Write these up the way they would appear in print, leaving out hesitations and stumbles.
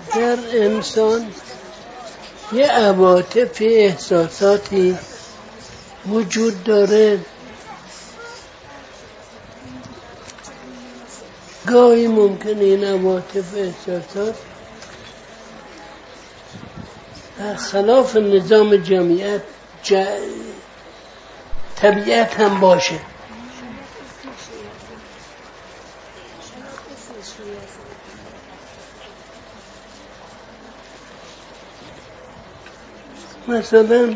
در انسان یه عواطف احساساتی وجود داره، گاهی ممکنه این عواطف احساسات خلاف نظام جمعیت طبیعت هم باشه. مثلا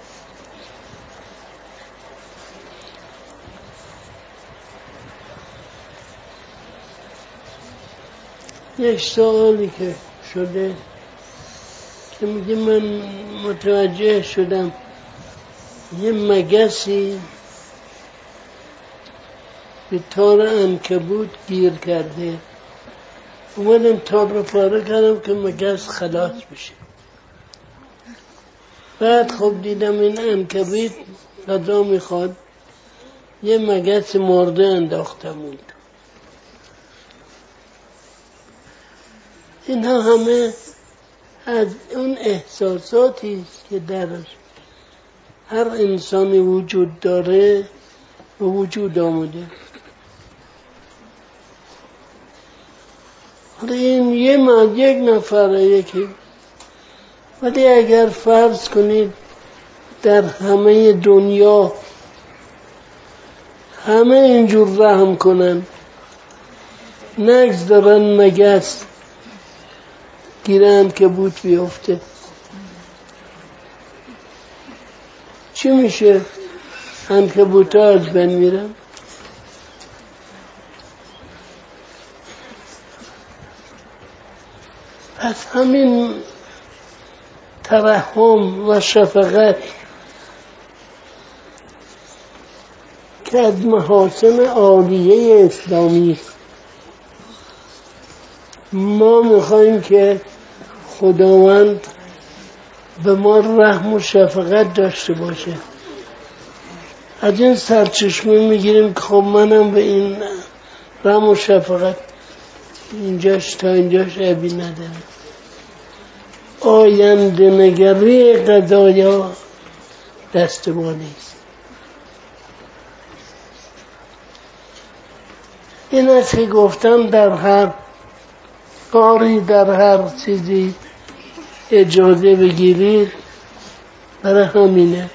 یک سوالی که شده که میگه من متوجه شدم یه مگسی به تار عنکبوت گیر کرده، اومدم تار رو پاره کردم که مگس خلاص بشه. بعد خب دیدم این عنکبوت غذا میخواد، یه مگس مرده انداختم اون. اینها همه از اون احساساتی که در هر انسانی وجود داره و وجود آمده. این یک نفره یکی، ولی اگر فرض کنید در همه دنیا همه اینجور رحم کنن، نگذارن مگس گیرند که بود بیفته، چی میشه؟ عنکبوت‌ها از بین میرن. پس همین ترحم و شفقت که از محاسن عالیه اسلامی، ما میخوایم که خداوند به ما رحم و شفقت داشته باشه. از این سرچشمه میگیریم که خب منم به این رحم و شفقت اینجاش تا اینجاش عیبی نداره. آینده نگری قضایا دست ما نیست. این است که گفتم در هر کاری، در هر چیزی اجازه بگیرید، برای همینه.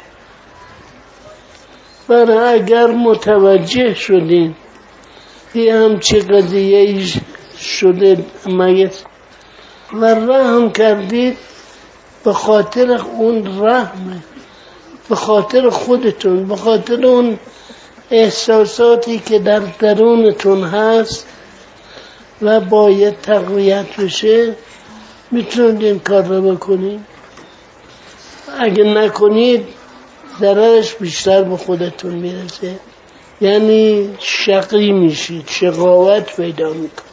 برای اگر متوجه شدین که همچی قضیه شده مگس و رحم کردید، به خاطر اون رحمه، به خاطر خودتون، به خاطر اون احساساتی که در درونتون هست و باید تقویت بشه، میتونید این کار رو بکنید. اگه نکنید ضررش بیشتر به خودتون میرسه، یعنی شقی میشید، شقاوت پیدا میکنید.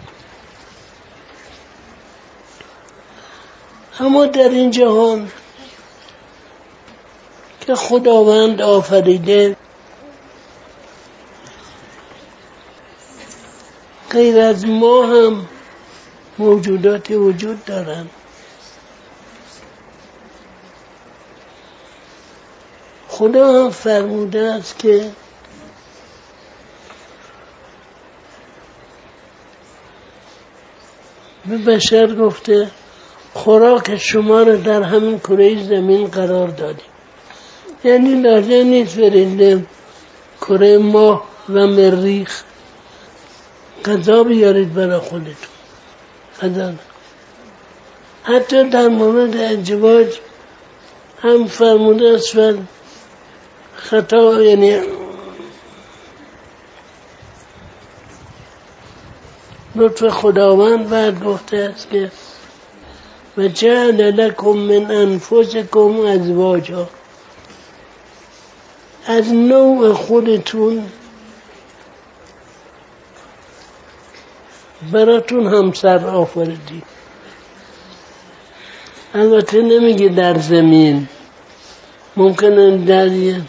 اما در این جهان که خداوند آفریده، غیر از ما هم موجوداتی وجود دارند. خدا هم فرموده است که به بشر گفته خوراک شما رو در همین کره زمین قرار دادیم. یعنی لازم نیست برید کره ماه و مریخ غذا بیارید برای خودتون. غذا حتی در مورد ازدواج هم فرموده است و خطا، یعنی لطف خداوند بعد گفته است که و جعل لکم من انفسکم ازواجا، از نوع خودتون براتون همسر آفریدی. البته نمیگه در زمین، ممکنه در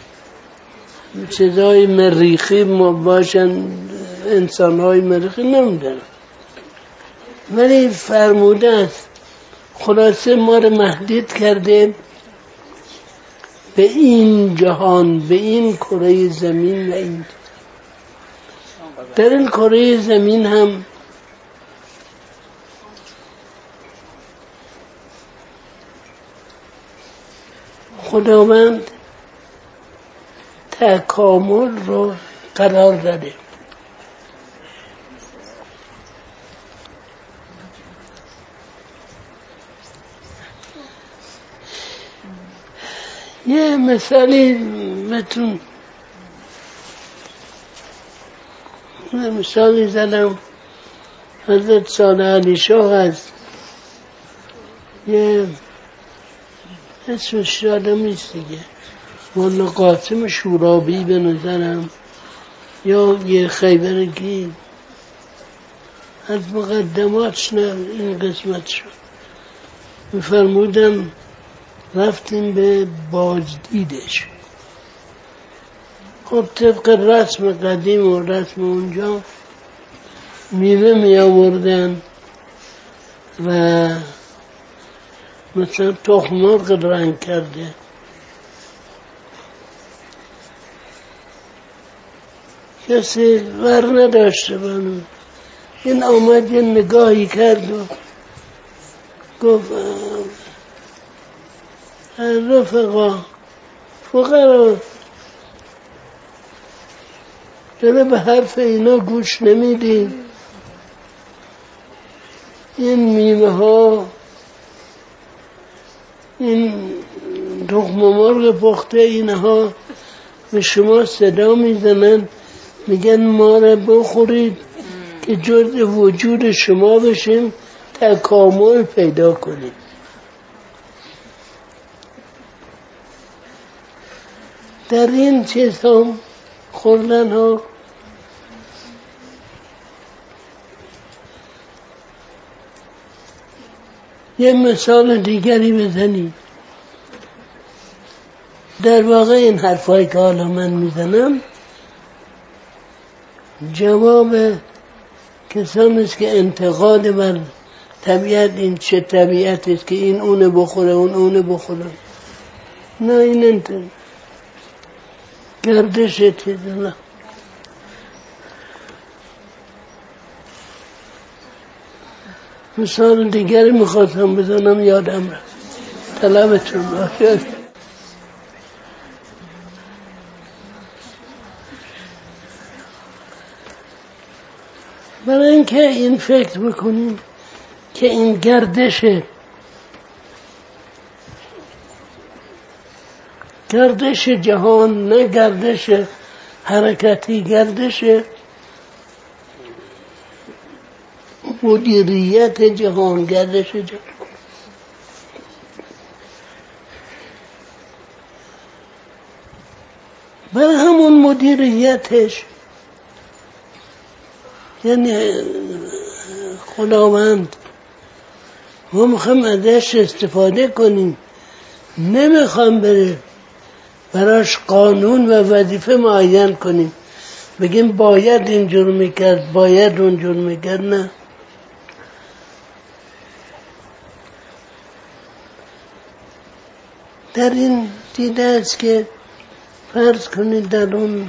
چیزهای مریخی باشن، انسانهای مریخی نمیدونم، ولی فرموده است خلاصه ما رو محدود کرده به این جهان، به این کره زمین. و این در این کره زمین هم خداوند تکامل رو قرار داده. یه مثالی بهتون مثالی زدم. حضرت صالح علی شاه هست، یه اسمش یادم نیست دیگه، مولا قاسم شورابی به نظرم، یا یه خیبرگی از مقدماتش نه این قسمت شد. میفرمودم رفتیم به بازدیدش. خب طبق رسم قدیم و رسم اونجا میوه می آوردن و مثلا تخم مرغ رنگ کرده، کسی ور نداشته بانو. این آمد یه نگاهی کرد و گفت رفقا فقرا چرا به حرف اینا گوش نمیدین؟ این میوه ها، این تخم مرغ پخته اینها به شما صدا میزنن، میگن ما را بخورید که جزء وجود شما بشیم، تکامل پیدا کنید. در این چیز ها خوردن ها یه مثال دیگری بزنیم. در واقع این حرفایی که حالا من میزنم جواب کسانی است که انتقاد بر طبیعت، این چه طبیعت است که این اونه بخوره اون اونه بخوره. نه، این گردش چیز نه. مثال دیگری میخواستم بزنم یادم رفت، طلبتون باشه. برای اینکه این فکر بکنیم که این گردش جهان، نه گردش حرکتی، گردش مدیریت جهان، گردش جهان. برای همون مدیریتش یعنی خداوند ما میخوایم ازش استفاده کنیم، نمیخوام براش قانون و وظیفه معین کنیم، بگیم باید اینجور میکرد باید اونجور میکرد. نه، در این دیده است که فرض کنید در اون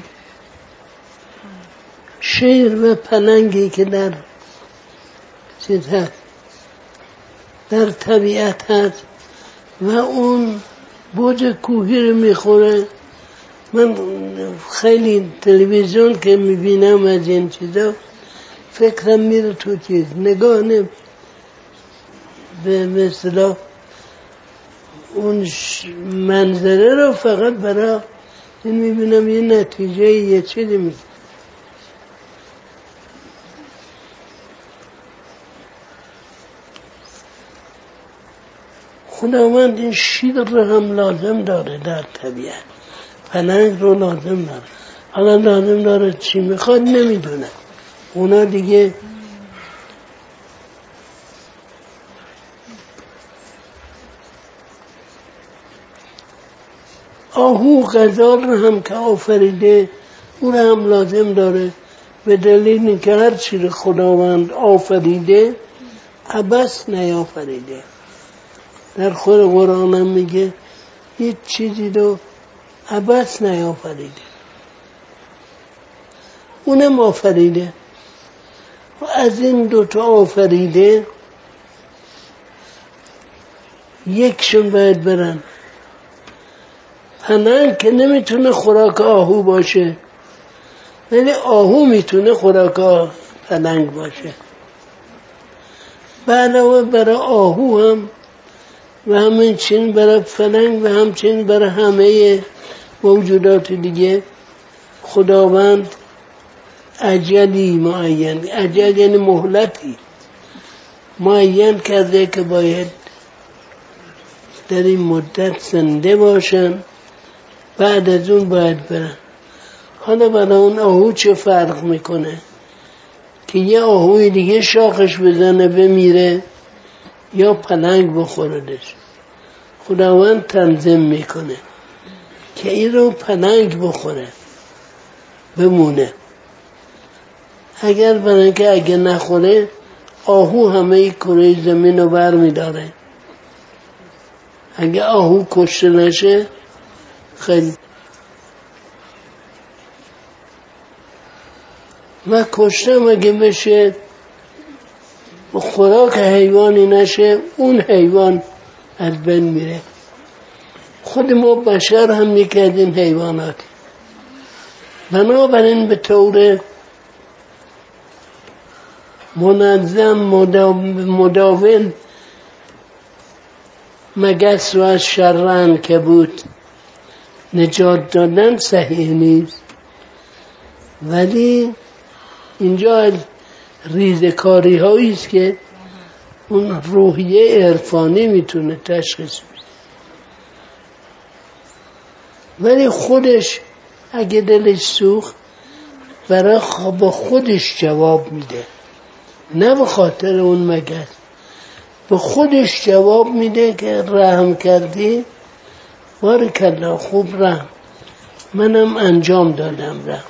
شیر و پلنگی که در چیز هست، در طبیعت هست و اون بوج کوهی رو میخوره. من خیلی تلویزیون که میبینم از این چیزا فکرم میره تو چیز، نگاه به مثلا اون منظره رو فقط برای این میبینم یه نتیجه یه چیزی میشه. خداوند این شیر رو هم لازم داره در طبیعت، پلنگ رو لازم داره. حالا لازم داره چی میخواد نمیدونه، اونا دیگه آهو غزال رو هم که آفریده اون هم لازم داره، به دلیل اینکه هر چی رو خداوند آفریده عبث نیافریده. در خود قرآن هم میگه هیچ چیزی رو عبث نیافریده، اونم آفریده و از این دوتا آفریده یکشون باید برن. پلنگ که نمیتونه خوراک آهو باشه، ولی آهو میتونه خوراک پلنگ باشه. به علاوه برای آهو هم و همچنین برای پلنگ و همچنین برای همه موجودات دیگه خداوند اجلی معین، اجل یعنی مهلتی معین کرده که باید در این مدت زنده باشن، بعد از اون باید برن. حالا برای اون آهو چه فرق میکنه که یه آهوی دیگه شاخش بزنه بمیره یا پلنگ بخوردش؟ خداوند تنظیم میکنه که این رو پلنگ بخوره بمونه. برای که اگه نخوره آهو همه کره زمین رو بر میداره. اگه آهو کشته نشه خیلی و کشته اگه بشه خوراک حیوانی نشه اون حیوان از بین میره. خود ما بشر هم یکی از این حیواناتی. بنابراین به طور منظم مداوم مگس و از شر عنکبوت نجات دادن صحیح نیست، ولی اینجا ریزکاری هایی است که اون روحیه عرفانی میتونه تشخیص بده. ولی خودش اگه دلش سوخت برای با خودش جواب میده، نه به خاطر اون مگس. به خودش جواب میده که رحم کردی، بارکالله، خوب رحم، منم انجام دادم رحم.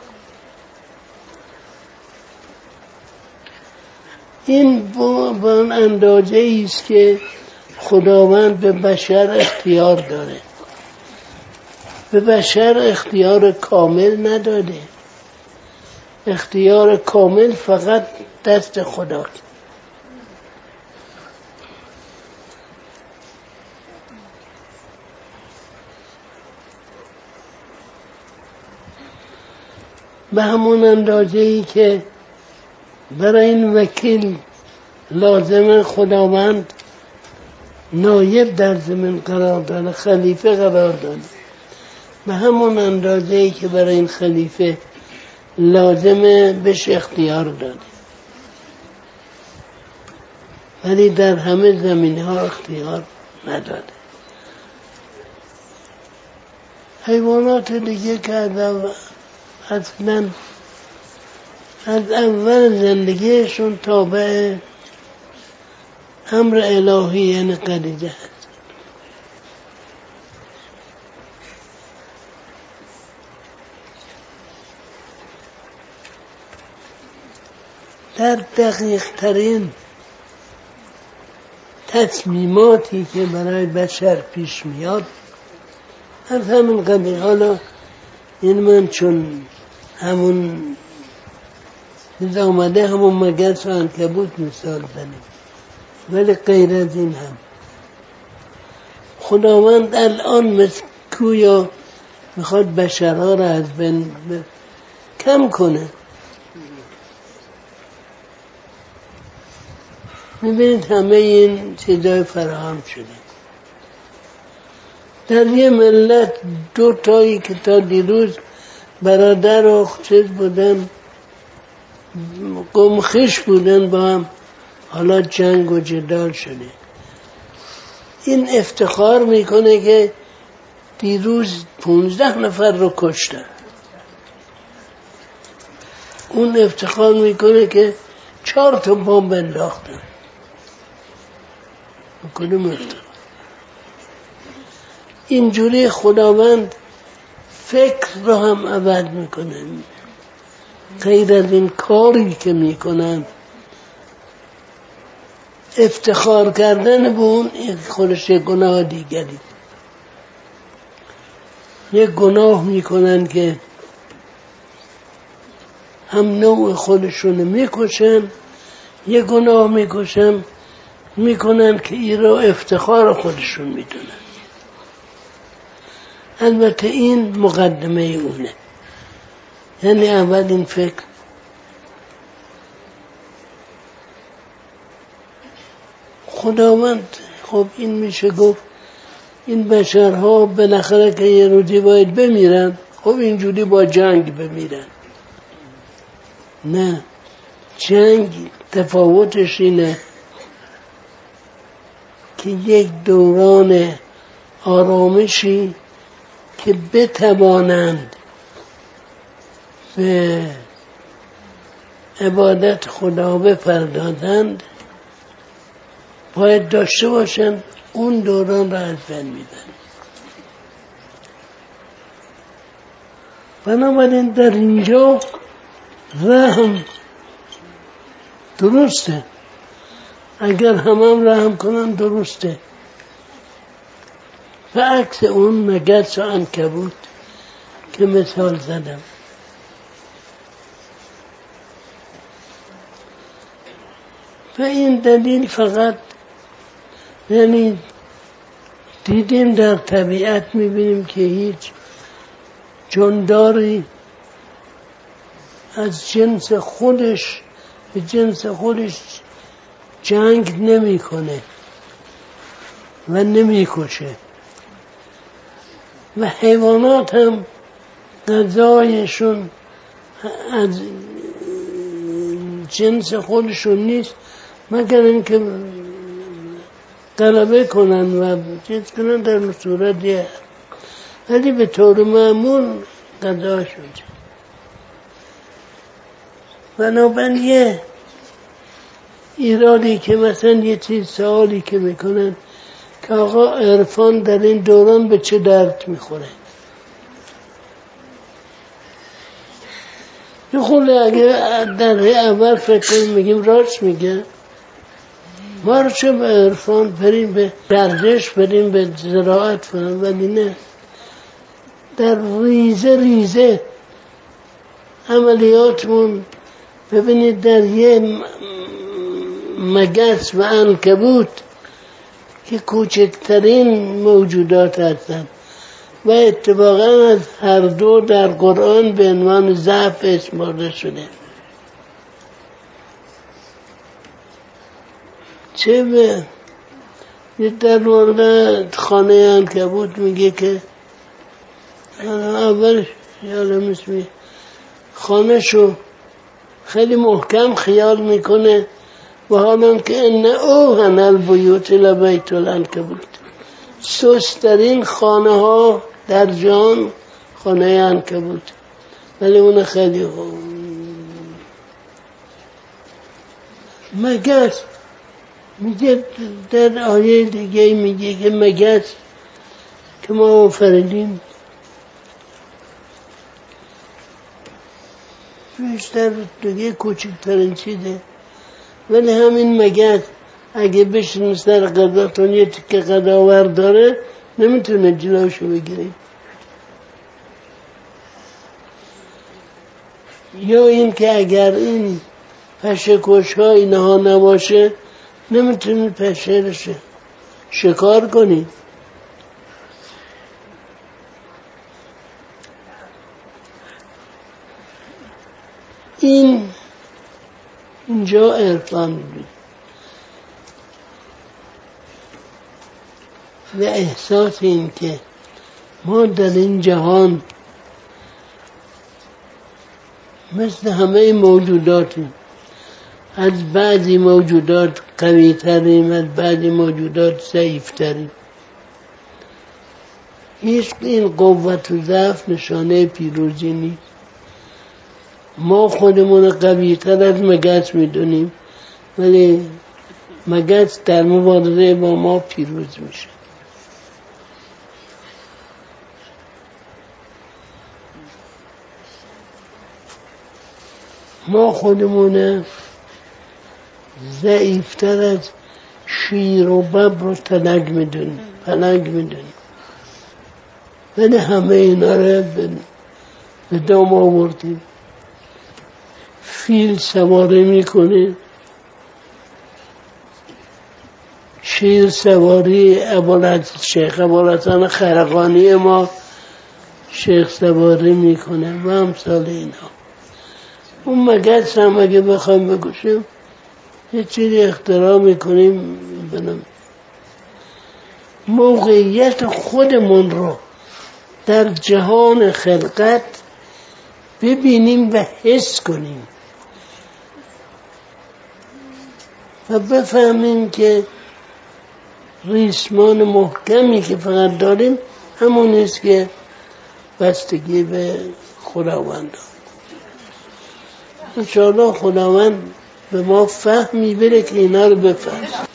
این با اون اندازه است که خداوند به بشر اختیار داره. به بشر اختیار کامل نداده. اختیار کامل فقط دست خدا. به همون اندازه‌ای که برای این وکیل لازم خداوند نایب در زمین قرار داده، خلیفه قرار داده، به همون اندازه‌ای که برای این خلیفه لازمه بهش اختیار داده، ولی در همه زمینه‌ها اختیار نداده. حیوانات دیگه که اصلا از اول زندگیشون تابع امر الهی یعنی قدیجه هست. در دقیق ترین تصمیماتی که برای بشر پیش میاد از همین قبیل. حالا این من چون همون آمده همون مگس و عنکبوت مثال زنیم، ولی غیر از این هم خداوند الان مثل کویا میخواد بشرها را از بین کم کنه. میبینید همه این چیزای فراهم شده. در یه ملت دو تایی که تا دیروز برادر و چیز بودن، قومخش بودن با هم، حالا جنگ و جدال شده. این افتخار میکنه که دیروز 15 نفر رو کشتن. اون افتخار میکنه که 4 تا بمب انداختن. کدوم افتخار؟ اینجوری خداوند فکر رو هم عوض میکنه. غیر از این کاری که میکنن افتخار کردن به اون خودش یک گناه دیگری. یک گناه میکنن که هم نوع خودشونو میکشن، یک گناه میکنن که این را افتخار خودشون میدونن. البته این مقدمه اونه. یعنی اولین فکر خداوند، خب این میشه گفت این بشرها بالاخره که یه روزی باید بمیرن، خب اینجوری با جنگ بمیرن. نه، جنگ تفاوتش اینه که یک دوران آرامشی که بتوانند به عبادت خدا بپردازند باید داشته باشند، اون دوران را از بین میبرند. بنابراین در اینجا رحم درسته، اگر هم رحم کنن درسته. و عکس اون مگس و عنکبوت که مثال زدم. و این دلیل فقط، یعنی دیدیم در طبیعت میبینیم که هیچ جانداری از جنس خودش به جنس خودش جنگ نمیکنه و نمیکشه. و حیوانات هم غذایشون از جنس خودشون نیست مگر اینکه غلبه کنن و چیز کنن در صورتی، ولی به طور معمول غذاشون. بنابراین یه ایرادی که مثلا یه چیز سوالی که میکنن که آقا عرفان در این دوران به چه درد میخوره؟ خونه اگه در اول فکر کنیم میگیم راست میگه، ما رو چه به عرفان بریم به گردش بریم به زراعت کنیم، ولی نه، در ریزه عملیاتمون ببینید در یه مگس و عنکبوت که کوچکترین موجودات هستند و اتفاقا از هر دو در قرآن به عنوان ضعف اسمارده شده. چه به در مورد خانه عنکبوت میگه که اولش یادم اسمی خانه شو خیلی محکم خیال میکنه و حالا که ان اوهن البیوت لبیت العنکبوت، سست‌ترین خانه ها در جان خانه عنکبوت، ولی اون خیلی مگس میگه در آیه دیگه میگه که مگس که ما آفریدیم بیشتر دیگه کوچکترین چیزه، ولی همین مگس اگه بشین سر غذاتون یه تکه غذاور داره نمیتونه جلوشو بگیره. یا این که اگر این پشه‌کش ها اینها نباشه نمیتونید پشه شکار کنید. اینجا عرفان بود و احساس این که ما در این جهان مثل همه موجوداتیم، از بعضی موجودات قوی تریم، از بعضی موجودات ضعیف تریم. هیچ این قوت و ضعف نشانه پیروزی نیست. ما خودمون قوی تر از مگس میدونیم ولی مگس در مبارزه با ما پیروز میشه. ما خودمون ضعیفتر از شیر و ببر رو پلنگ میدونیم ولی همه اینا رو به دام آوردیم. فیل سواری میکنه، شیر سواری شیخ ابوالحسن خرقانی ما شیخ سواری میکنه و امثال اینا. اون مگس هم اگه بخوایم بکشیم یه چیزی اختراع میکنیم موقعیت خودمون رو در جهان خلقت ببینیم و حس کنیم و بفهمیم که ریسمان محکمی که فقط داریم همون است که بستگی به خداوند دارد. انشاءالله خداوند به ما فهمی بده که اینا رو بفهم.